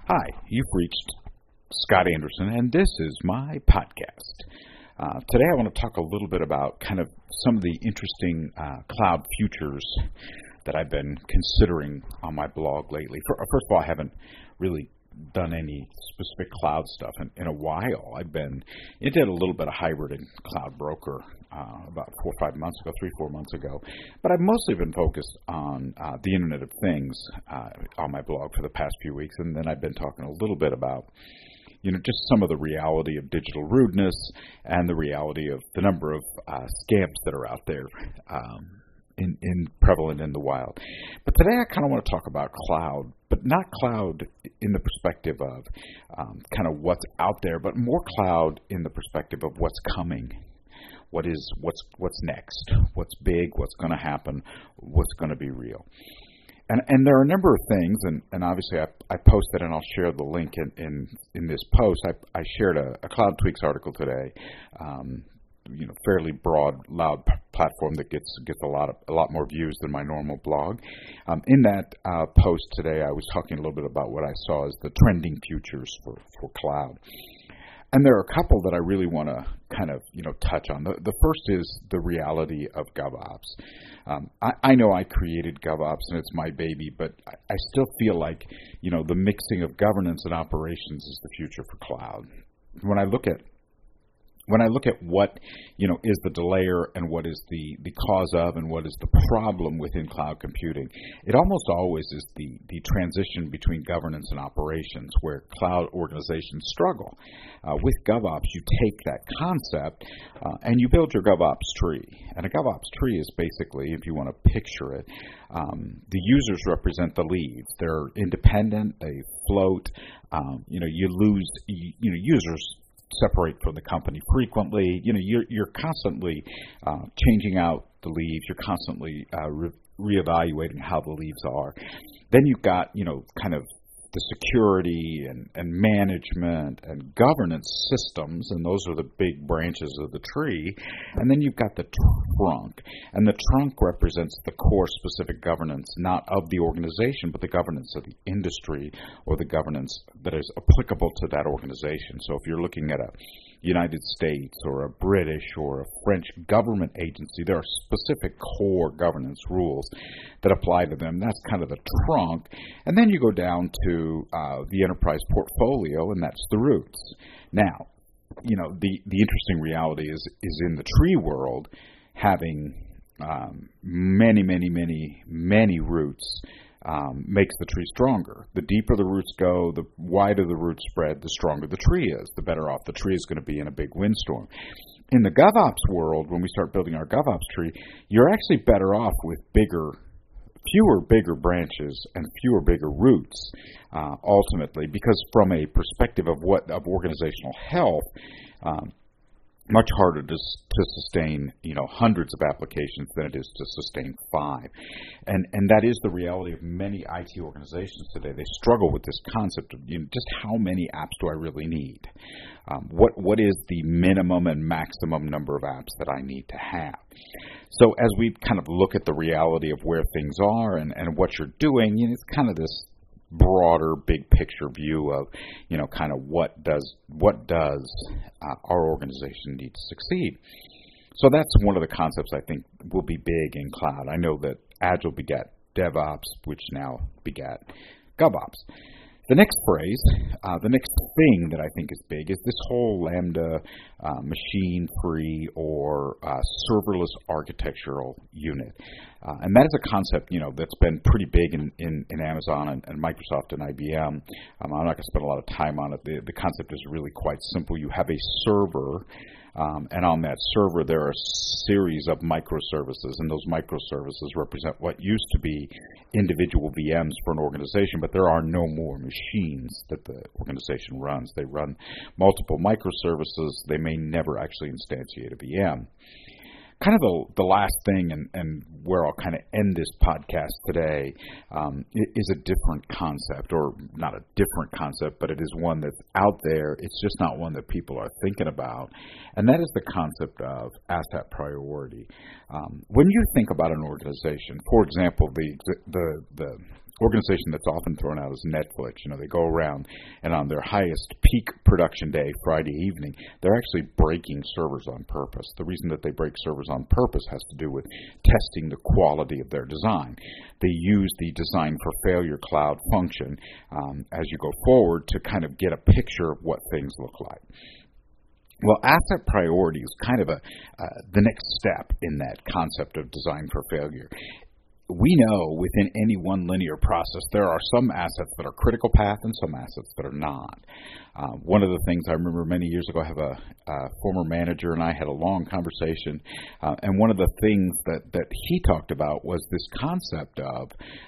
Hi, you've reached Scott Anderson, and this is my podcast. Today I want to talk a little bit about kind of some of the interesting cloud futures that I've been considering on my blog lately. First of all, I haven't really done any specific cloud stuff in a while. I did a little bit of hybrid in Cloud Broker about 3-4 months ago, but I've mostly been focused on the Internet of Things on my blog for the past few weeks, and then I've been talking a little bit about just some of the reality of digital rudeness and the reality of the number of scams that are out there prevalent in the wild. But today I kind of want to talk about cloud, but not cloud in the perspective of kind of what's out there, but more cloud in the perspective of what's coming. What's next? What's big? What's going to happen? What's going to be real? And there are a number of things, and obviously I posted, and I'll share the link in this post. I shared a Cloud Tweaks article today, fairly broad, loud platform that gets a lot more views than my normal blog. In that post today, I was talking a little bit about what I saw as the trending futures for cloud. And there are a couple that I really want to kind of, touch on. The first is the reality of GovOps. I know I created GovOps and it's my baby, but I still feel like, the mixing of governance and operations is the future for cloud. When I look at what, is the delayer and what is the cause of and what is the problem within cloud computing, it almost always is the transition between governance and operations where cloud organizations struggle. With GovOps, you take that concept and you build your GovOps tree. And a GovOps tree is basically, if you want to picture it, the users represent the leads. They're independent, they float, users separate from the company frequently. You're constantly changing out the leaves. You're constantly reevaluating how the leaves are. Then you've got, kind of the security and management and governance systems, and those are the big branches of the tree. And then you've got the trunk, and the trunk represents the core specific governance, not of the organization, but the governance of the industry or the governance that is applicable to that organization. So if you're looking at a United States or a British or a French government agency, there are specific core governance rules that apply to them. That's kind of the trunk. And then you go down to the enterprise portfolio, and that's the roots. Now, the interesting reality is in the tree world, having many roots makes the tree stronger. The deeper the roots go, the wider the roots spread, the stronger the tree is, the better off the tree is going to be in a big windstorm. In the GovOps world, when we start building our GovOps tree, you're actually better off with fewer bigger branches and fewer bigger roots, ultimately, because from a perspective of organizational health, much harder to sustain, hundreds of applications than it is to sustain 5. And that is the reality of many IT organizations today. They struggle with this concept of, just how many apps do I really need? What is the minimum and maximum number of apps that I need to have? So as we kind of look at the reality of where things are and what you're doing, it's kind of this broader, big picture view of, kind of what does our organization need to succeed. So that's one of the concepts I think will be big in cloud. I know that Agile begat DevOps, which now begat GovOps. The next phrase, the next thing that I think is big is this whole Lambda machine-free or serverless architectural unit. And that is a concept, that's been pretty big in Amazon and Microsoft and IBM. I'm not going to spend a lot of time on it. The concept is really quite simple. You have a server, and on that server there are a series of microservices, and those microservices represent what used to be individual VMs for an organization, but there are no more machines that the organization runs. They run multiple microservices. They may never actually instantiate a VM. Kind of the last thing, and where I'll kind of end this podcast today, is a different concept, or not a different concept, but it is one that's out there. It's just not one that people are thinking about, and that is the concept of asset priority. When you think about an organization, for example, the organization that's often thrown out is Netflix. They go around and on their highest peak production day, Friday evening, they're actually breaking servers on purpose. The reason that they break servers on purpose has to do with testing the quality of their design. They use the design for failure cloud function as you go forward to kind of get a picture of what things look like. Well, asset priority is kind of the next step in that concept of design for failure. We know within any one linear process there are some assets that are critical path and some assets that are not. One of the things I remember many years ago, I have a former manager and I had a long conversation, and one of the things that he talked about was this concept of,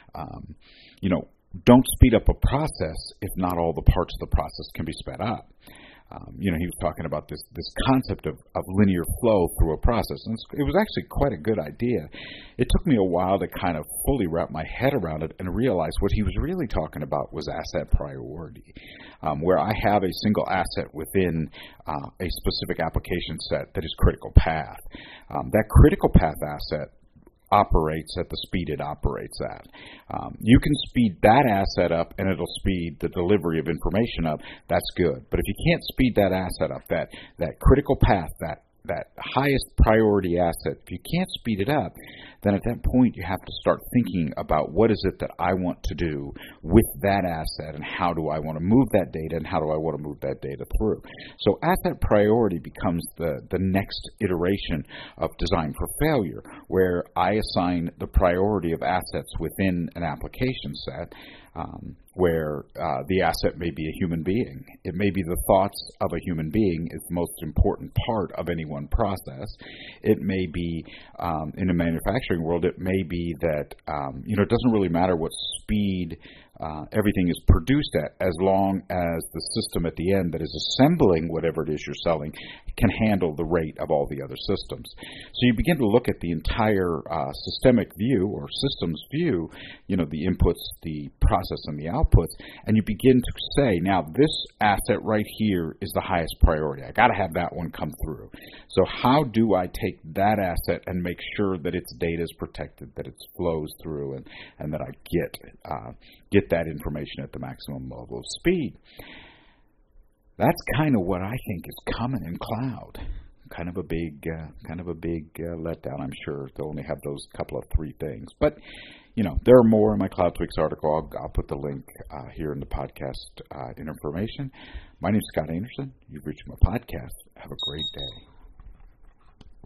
don't speed up a process if not all the parts of the process can be sped up. He was talking about this concept of linear flow through a process. And it was actually quite a good idea. It took me a while to kind of fully wrap my head around it and realize what he was really talking about was asset priority, where I have a single asset within a specific application set that is critical path. That critical path asset operates at the speed it operates at. You can speed that asset up and it'll speed the delivery of information up. That's good. But if you can't speed that asset up, that critical path, that highest priority asset, if you can't speed it up, then at that point you have to start thinking about what is it that I want to do with that asset and how do I want to move that data and how do I want to move that data through. So asset priority becomes the next iteration of design for failure, where I assign the priority of assets within an application set, where the asset may be a human being. It may be the thoughts of a human being is the most important part of any one process. It may be, in a manufacturing world, it may be that, it doesn't really matter what speed everything is produced at, as long as the system at the end that is assembling whatever it is you're selling can handle the rate of all the other systems. So you begin to look at the entire systemic view or systems view, the inputs, the process, and the outputs, and you begin to say, now this asset right here is the highest priority. I got to have that one come through. So how do I take that asset and make sure that its data is protected, that it flows through, and that I get that information at the maximum level of speed? That's kind of what I think is coming in cloud. Kind of a big letdown. I'm sure they'll only have those couple of three things. But, there are more in my Cloud Tweaks article. I'll put the link here in the podcast information. My name is Scott Anderson. You've reached my podcast. Have a great day.